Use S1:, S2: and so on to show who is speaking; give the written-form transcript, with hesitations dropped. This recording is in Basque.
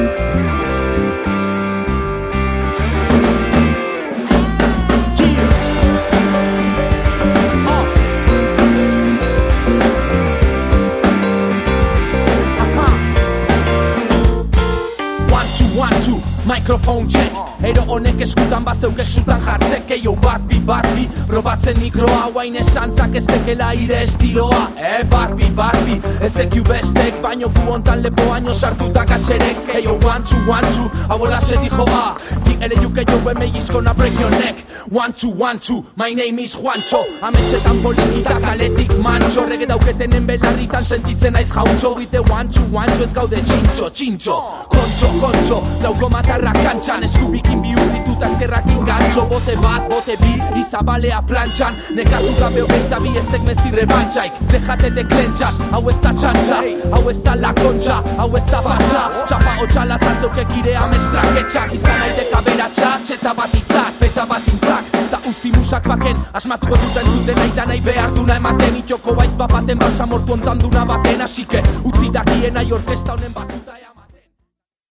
S1: Microphone check, ero honek eskutan bazeuk eskutan jartzek eio Barbie, probatzen mikroa guain esantzak ez tekela ire estiloa Barbie, etzekiu bestek, baino gu hontan lepoaino sartutak atxerek eio one, two, hau olase dijo ele yuke jo emegizko na break your neck one, two, my name is Juancho ametxetan politika kaletik mancho rege dauketenen belarritan sentitzen naiz jauntxo bite one, two, ez gaude txintxo kontxo, lauko matarrak kantxan eskubikin bihurrituta ezkerrakin gantxo bote bat, bote bi, izabalea plantxan nekatu gabe hogeita bi eztek mezi rebantxaik dejate de klentxas, hau ez da txantxa hau ez da la kontxa, hau ez da batxa txapa hotxalatza zeukek ire amestraketxak izan naidek aberatxa, txeta bat itzak, beta bat intzak da utzi musak baken, asmatuko duten zuten nahi da nahi behar duna ematen itxoko baiz bapaten basa mortu ondan duna baten asike utzi dakien nahi orkesta honen batuta